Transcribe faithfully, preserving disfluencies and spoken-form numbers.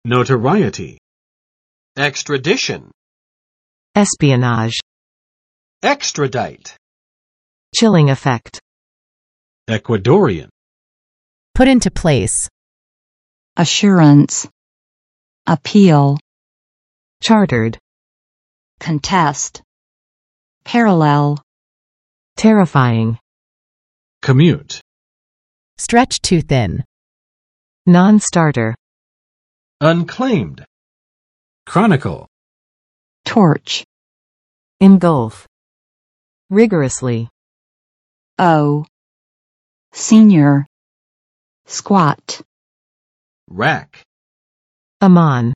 Notoriety. Extradition. Espionage. Extradite. Chilling effect. Ecuadorian. Put into place. Assurance. Appeal. Chartered. Contest. Parallel. Terrifying. Commute. Stretch too thin. Non-starter. Unclaimed. Chronicle. Torch. Engulf. Rigorously. O. Senior. Squat. Rack. Amon.